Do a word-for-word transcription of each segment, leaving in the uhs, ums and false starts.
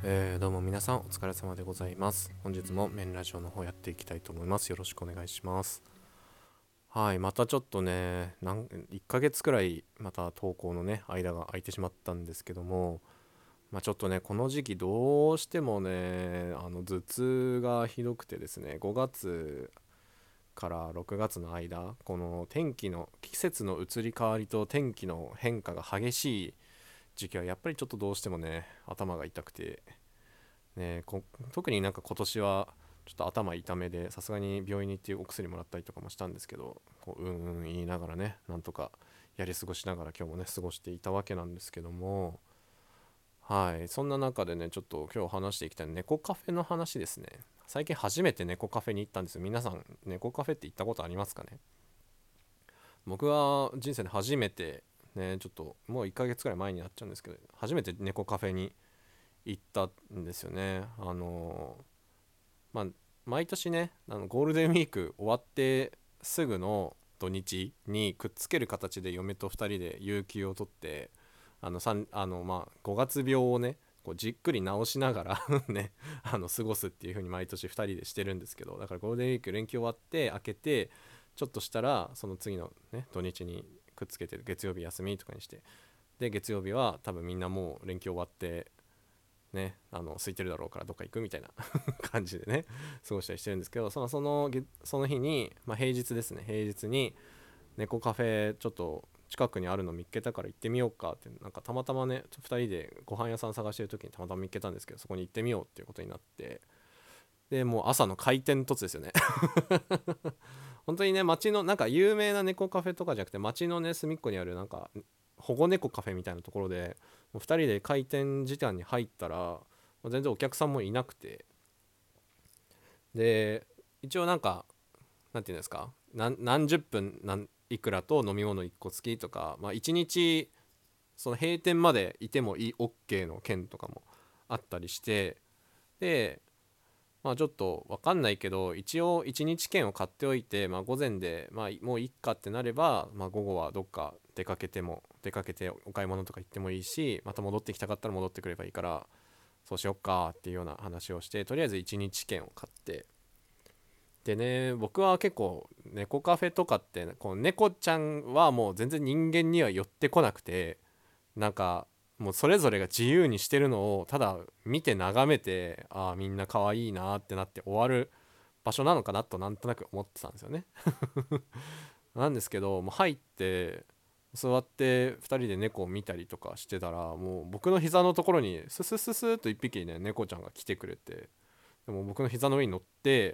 えー、どうも皆さんお疲れ様でございます。本日もメンラジオの方やっていきたいと思います。よろしくお願いします。はい、またちょっとね、なんいっかげつくらいまた投稿のね、間が空いてしまったんですけども、まあ、ちょっとね、この時期どうしてもね、あの頭痛がひどくてですね、ごがつからろくがつの間、この天気の、季節の移り変わりと天気の変化が激しい時期はやっぱりちょっとどうしてもね、頭が痛くて、ね、こ特になんか今年はちょっと頭痛めでさすがに病院に行ってお薬もらったりとかもしたんですけど、こううんうん言いながらね、なんとかやり過ごしながら今日もね過ごしていたわけなんですけども、はい、そんな中でねちょっと今日話していきたい猫カフェの話ですね。最近初めて猫カフェに行ったんですよ。皆さん猫カフェって行ったことありますかね？僕は人生で初めてね、ちょっともういっかげつくらい前になっちゃうんですけど、初めて猫カフェに行ったんですよね。あのまあ、毎年ね、あのゴールデンウィーク終わってすぐの土日にくっつける形で嫁とふたりで有給を取って、あのさんあの、まあ、ごがつ病をねこうじっくり治しながらね、あの過ごすっていう風に毎年ふたりでしてるんですけど、だからゴールデンウィーク連休終わって明けてちょっとしたらその次の、ね、土日にくっつけて月曜日休みとかにして、で月曜日は多分みんなもう連休終わってね、あの空いてるだろうからどっか行くみたいな感じでね過ごしたりしてるんですけど、そのそのその日に、まあ、平日ですね、平日に猫カフェちょっと近くにあるの見っけたから行ってみようかって、なんかたまたまねふたりでご飯屋さん探してる時にたまたま見っけたんですけど、そこに行ってみようっていうことになって、でもう朝の開店突ですよね本当にね、街のなんか有名な猫カフェとかじゃなくて、街のね隅っこにあるなんか保護猫カフェみたいなところでもうふたりで開店時間に入ったら全然お客さんもいなくて、で一応なんかなんていうんですか、何何十分何いくらと飲み物いっこ付きとか、まあ、いちにちその閉店までいてもいい OK の券とかもあったりして、でまあちょっと分かんないけど一応いちにち券を買っておいて、まあ、午前で、まあ、もういっかってなれば、まあ、午後はどっか出かけても出かけてお買い物とか行ってもいいし、また戻ってきたかったら戻ってくればいいからそうしよっかっていうような話をして、とりあえずいちにち券を買って、でね、僕は結構猫カフェとかってこう猫ちゃんはもう全然人間には寄ってこなくて、なんかもうそれぞれが自由にしてるのをただ見て眺めて、ああみんな可愛いなってなって終わる場所なのかなとなんとなく思ってたんですよね。なんですけどもう入って座ってふたりで猫を見たりとかしてたら、もう僕の膝のところにススススーといっぴきね猫ちゃんが来てくれて、でも僕の膝の上に乗って、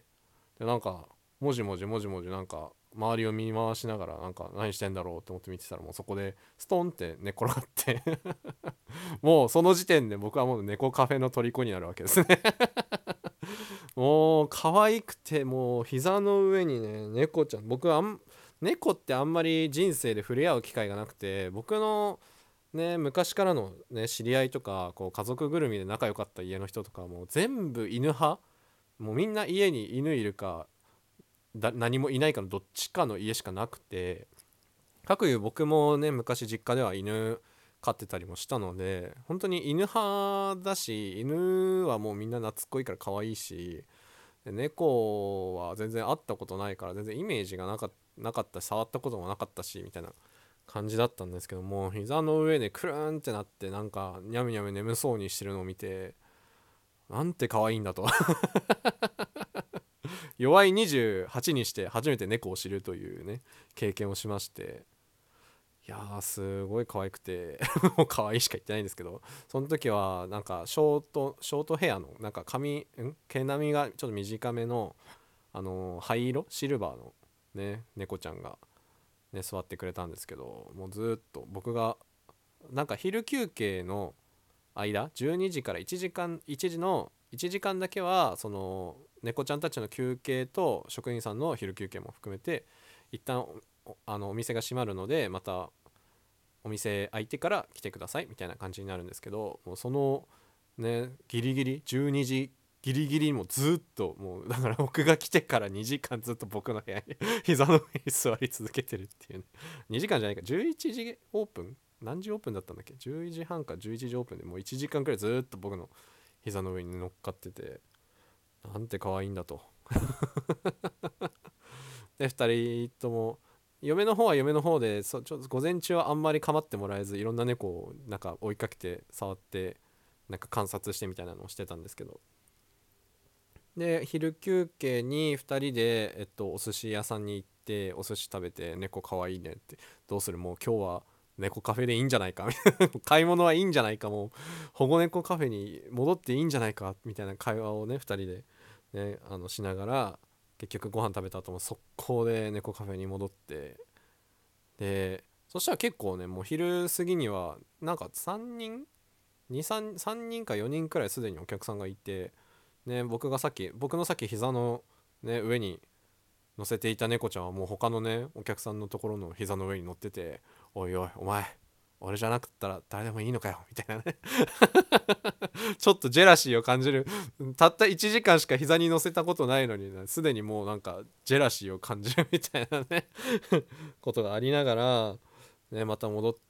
でなんかもじもじもじもじなんか周りを見回しながらなんか何してんだろうと思って見てたら、もうそこでストンって寝転がってもうその時点で僕はもう猫カフェの虜になるわけですね。もう可愛くて、もう膝の上にね猫ちゃん、僕はあん猫ってあんまり人生で触れ合う機会がなくて、僕のね昔からのね知り合いとかこう家族ぐるみで仲良かった家の人とかもう全部犬派、もうみんな家に犬いるかだ何もいないかのどっちかの家しかなくて、かくいう僕もね昔実家では犬飼ってたりもしたので本当に犬派だし、犬はもうみんな懐っこいから可愛いし、で猫は全然会ったことないから全然イメージがなかなかったし、触ったこともなかったしみたいな感じだったんですけども、膝の上でクルーンってなってなんかニャムニャム眠そうにしてるのを見て、なんて可愛いんだと弱いにじゅうはちにして初めて猫を知るというね経験をしまして、いやーすごい可愛くてもう可愛いしか言ってないんですけど、その時はなんかショートショートヘアのなんか髪ん毛並みがちょっと短めのあのー灰色シルバーのね猫ちゃんがね座ってくれたんですけど、もうずっと僕がなんか昼休憩の間じゅうにじからいちじかんいちじのいちじかんだけはその猫ちゃんたちの休憩と職員さんの昼休憩も含めて一旦おあのお店が閉まるのでまたお店開いてから来てくださいみたいな感じになるんですけど、もうそのねギリギリじゅうにじギリギリもずっともうだから僕が来てからにじかんずっと僕の部屋に膝の上に座り続けてるっていうね、にじかんじゃないかじゅういちじオープン何時オープンだったんだっけ、じゅういちじはんかじゅういちじオープンでもういちじかんくらいずっと僕の膝の上に乗っかってて、なんて可愛いんだと。でふたりとも、嫁の方は嫁の方で、そちょっと午前中はあんまり構ってもらえず、いろんな猫をなんか追いかけて触ってなんか観察してみたいなのをしてたんですけど、で昼休憩にふたりで、えっと、お寿司屋さんに行ってお寿司食べて、猫かわいいねって、どうする、もう今日は猫カフェでいいんじゃないかみたいな買い物はいいんじゃないか、もう保護猫カフェに戻っていいんじゃないかみたいな会話をねふたりで、ね、あのしながら、結局ご飯食べた後も速攻で猫カフェに戻って、でそしたら結構ね、もう昼過ぎにはなんかさんにんにさん さんにんかよにんくらいすでにお客さんがいて、ね、僕がさっき僕のさっき膝の、ね、上に乗せていた猫ちゃんはもう他のねお客さんのところの膝の上に乗ってて、おいおいお前俺じゃなくったら誰でもいいのかよみたいなねちょっとジェラシーを感じる。たったいちじかんしか膝に乗せたことないのにすでにもうなんかジェラシーを感じるみたいなねことがありながら、ね、また戻って、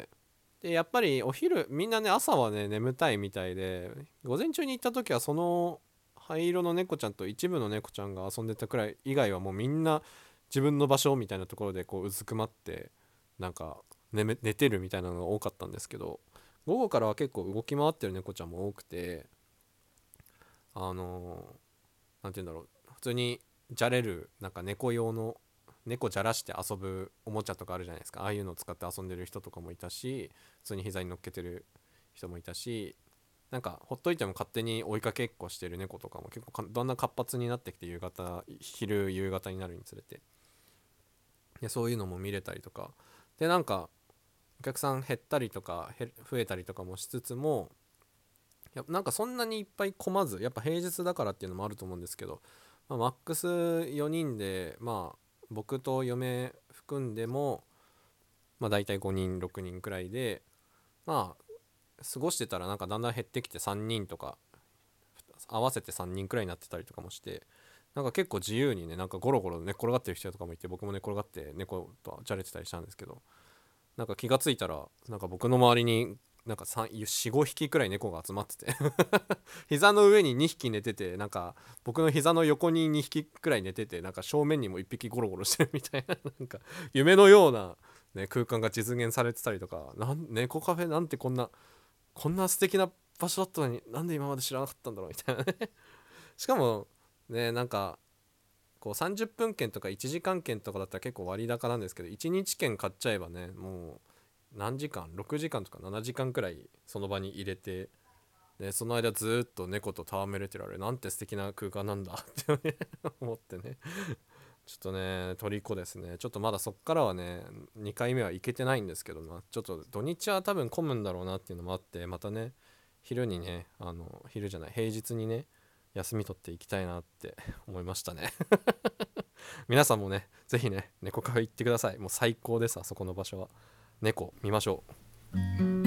でやっぱりお昼みんなね朝はね眠たいみたいで、午前中に行った時はその灰色の猫ちゃんと一部の猫ちゃんが遊んでたくらい以外はもうみんな自分の場所みたいなところでこううずくまってなんか寝め寝てるみたいなのが多かったんですけど、午後からは結構動き回ってる猫ちゃんも多くて、あのー、なんて言うんだろう、普通にじゃれるなんか猫用の猫じゃらして遊ぶおもちゃとかあるじゃないですか、ああいうのを使って遊んでる人とかもいたし、普通に膝に乗っけてる人もいたし、なんかほっといても勝手に追いかけっこしてる猫とかも結構だんだん活発になってきて、夕方昼夕方になるにつれて、でそういうのも見れたりとかで、なんかお客さん減ったりとか増えたりとかもしつつも、やなんかそんなにいっぱい混まず、やっぱ平日だからっていうのもあると思うんですけど、まあ、マックスよにんで、まあ僕と嫁含んでも、まあ、大体ごにんろくにんくらいで、まあ過ごしてたらなんかだんだん減ってきてさんにんとか合わせてさんにんくらいになってたりとかもして、なんか結構自由にね、なんかゴロゴロ寝っ転がってる人とかもいて、僕も寝っ転がって猫とじゃれてたりしたんですけど、なんか気がついたらなんか僕の周りになんかよん、ごひきくらい猫が集まってて膝の上ににひき寝てて、なんか僕の膝の横ににひきくらい寝てて、なんか正面にもいっぴきゴロゴロしてるみたいななんか夢のような、ね、空間が実現されてたりとか、なん猫カフェなんてこんなこんな素敵な場所だったのになんで今まで知らなかったんだろうみたいなねしかもね、なんかこうさんじゅっぷん券とかいちじかん券とかだったら結構割高なんですけど、いちにち券買っちゃえばね、もう何時間ろくじかんとかななじかんくらいその場に入れて、でその間ずっと猫と戯れてられる、なんて素敵な空間なんだって思ってね、ちょっとね虜ですね。ちょっとまだそっからはねにかいめは行けてないんですけど、まあ、ちょっと土日は多分混むんだろうなっていうのもあって、またね昼にね、あの昼じゃない平日にね休み取っていきたいなって思いましたね皆さんもねぜひね猫カフェ行ってください。もう最高です、あそこの場所は。猫見ましょう。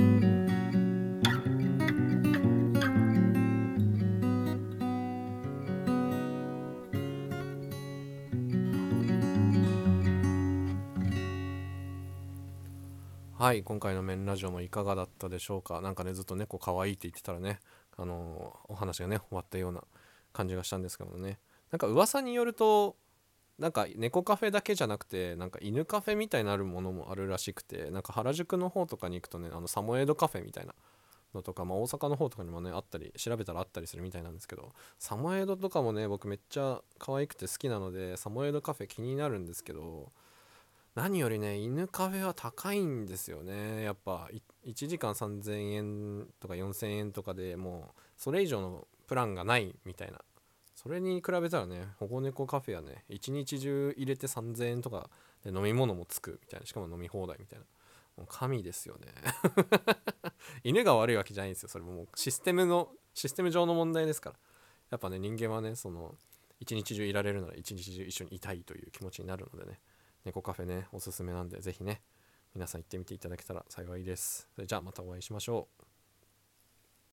はい、今回のメンラジオもいかがだったでしょうか。なんかねずっと猫可愛いって言ってたらね、あのーお話がね終わったような感じがしたんですけどもね、なんか噂によるとなんか猫カフェだけじゃなくてなんか犬カフェみたいになるものもあるらしくて、なんか原宿の方とかに行くとね、あのサモエドカフェみたいなのとか、まあ、大阪の方とかにもねあったり、調べたらあったりするみたいなんですけど、サモエドとかもね僕めっちゃ可愛くて好きなので、サモエドカフェ気になるんですけど、何よりね犬カフェは高いんですよね。やっぱいちじかんさんぜんえんとかよんせんえんとかでもうそれ以上のプランがないみたいな。それに比べたらね保護猫カフェはね一日中入れてさんぜんえんとかで飲み物もつくみたいな、しかも飲み放題みたいな、もう神ですよね犬が悪いわけじゃないんですよ、それももうシステムのシステム上の問題ですから。やっぱね人間はねその一日中いられるなら一日中一緒にいたいという気持ちになるのでね、猫カフェねおすすめなんでぜひね皆さん行ってみていただけたら幸いです。それじゃあまたお会いしましょう。